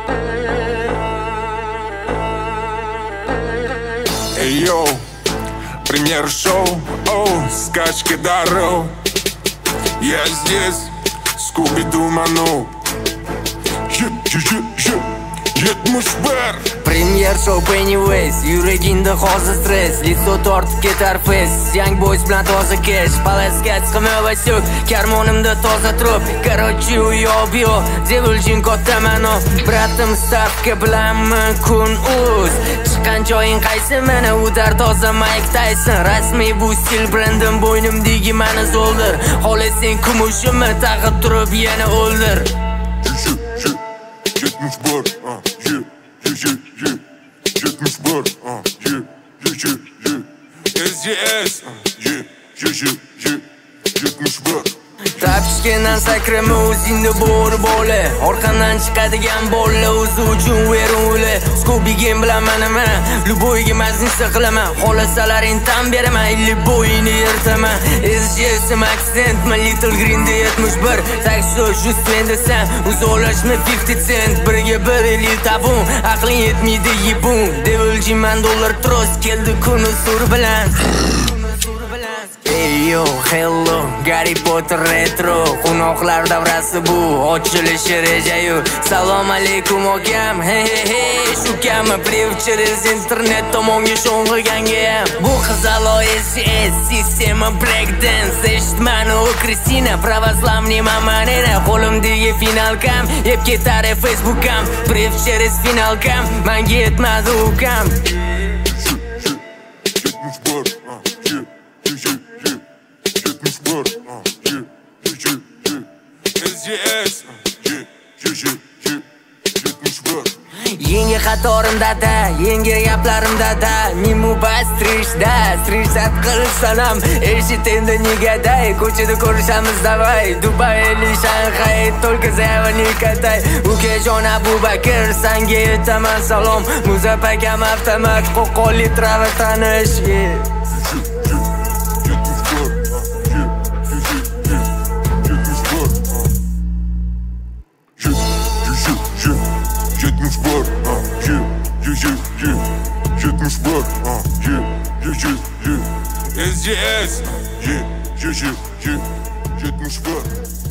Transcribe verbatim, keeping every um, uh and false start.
Эй, йоу, премьер шоу, оу, скачки даров. Я здесь, Скуби-Ду манул. Yetmish bir Premier show Pennywise, yuragingda hozir stress, litso tortib ketar fes. Young boys bilan toza cash, palaska chiqma va so'k, karmonimda toza trop. Короче, uyob-yo, devilchin katta mano. Bratim stavka bilanmi kun uz. Chiqqan joying qaysi? Mana udar toza Mike Tyson. Rasmiy bu stil brandim, bo'ynimdagi mani zoldir. Xolasang kumushimni taqib turib yana o'ldir. Yetmish bir, uh, yeah, yeah, yeah, yeah. Yetmish bir, uh, yeah, yeah, yeah, yeah. S G S, uh, yeah, yeah, yeah, yeah. Yetmish bir. Tapishgandan sakrama o'zingda bo'ri bola. Orqamdan chiqadigan bola o'zi uchun veruli. Scooby-Gang bilan manama, luboyga maznisa qilaman. Xolasalaring tan beraman, illi bo'yini ertaman. S G S accent, my little green de yetmish bir. Takso just vendesam, uzolashma fifty cent. Birga bir ellik tabun, aqling yetmaydi yibun. Devilchin man dollar tros keldi kuni sur bilan. Hey yo, hello, Harry Potter retro. Qunoqlar davrasi bu, ochilish rejayu. Salom alaykum okam, hey hey hey. Shu kami priv через internet tomonga sho'ng'iganga. Bu qizalo S G S, sistema breakdance. Eshitmani u Kristina, pravoslavniy mamanena. Qo'limdagi finalkam, yeb ketar Facebookam. Priv через finalkam, menga yetmadi ukam. Yengi xatorimda da, yengi gaplarimda da. Mimu bas strishda, strishsat qilsam eshitindi negaday. Ko'chada ko'rishamiz davay, Dubai или Shanghai, только zayanikatay. Ukajon Abubakir, sanga yetaman salom. Muzafakam avtomat, qo'qonli trava tanish. Yetmish bir, uh, yeah, yeah, yeah, yeah. Yetmish bir, uh, yeah, yeah, yeah, yeah. S G S, uh, yeah, yeah, yeah, yeah. Yetmish bir.